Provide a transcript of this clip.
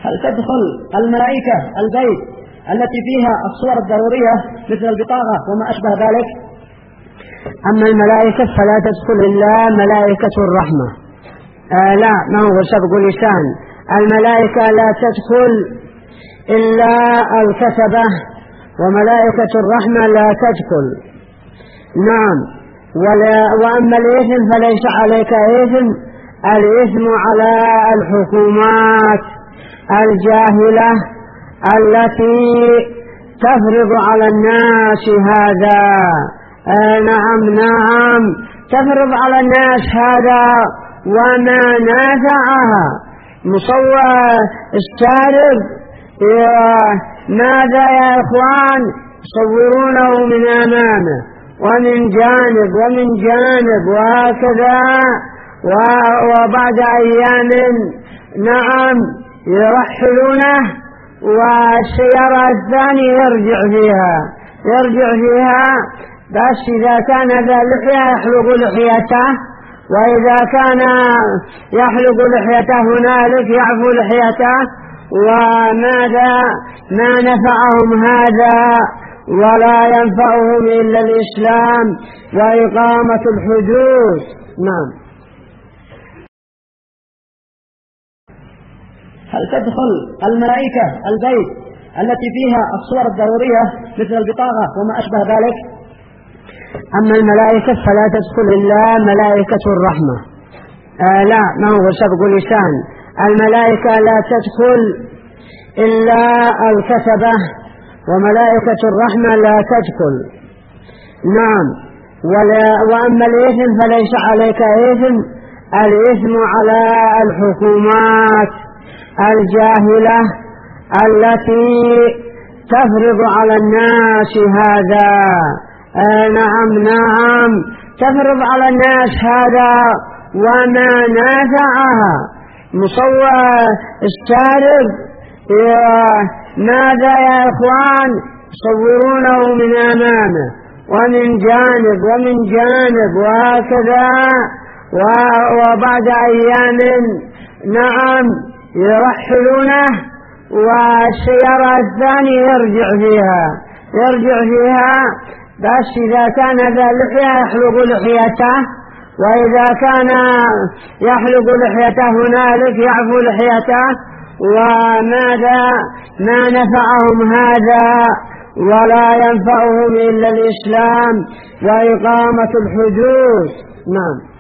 هل تدخل الملائكة البيت التي فيها الصور الضرورية مثل البطاقة وما أشبه ذلك؟ أما الملائكة فلا تدخل إلا ملائكة الرحمة. لا، ما هو سبق لسان. الملائكة لا تدخل إلا الكتبة، وملائكة الرحمة لا تدخل. نعم. وأما الإثم فليس عليك إثم، الإثم على الحكومات الجاهلة التي تفرض على الناس هذا. نعم تفرض على الناس هذا وما نافعها. مصور السارق ماذا يا إخوان؟ يصورونه من أمامه ومن جانب وهكذا، وبعد أيام نعم يرحلونه، والسيارة الثانية يرجع فيها. بس إذا كان ذا لحية يحلق لحيته، وإذا كان يحلق لحيته هنالك يعفو لحيته. وماذا ما نفعهم هذا ولا ينفعهم إلا الإسلام وإقامة الحدود. نعم. هل تدخل الملائكة البيت التي فيها الصور الضرورية مثل البطاقة وما أشبه ذلك؟ أما الملائكة فلا تدخل إلا ملائكة الرحمة. لا، ما هو سبق لسان. الملائكة لا تدخل إلا الكتبة، وملائكة الرحمة لا تدخل. نعم. وأما الإثم فليس عليك إثم، الإثم على الحكومات الجاهلة التي تفرض على الناس هذا. نعم تفرض على الناس هذا وما نافعها. مصور السارق ماذا يا إخوان؟ يصورونه من أمامه ومن جانب وهكذا، وبعد أيام نعم يرحلونه، والسيارة الثانية يرجع فيها. بس إذا كان ذا لحية يحلق لحيته، وإذا كان يحلق لحيته هنالك يعفو لحيته. وماذا ما نفعهم هذا ولا ينفعهم إلا الإسلام وإقامة الحدود. نعم.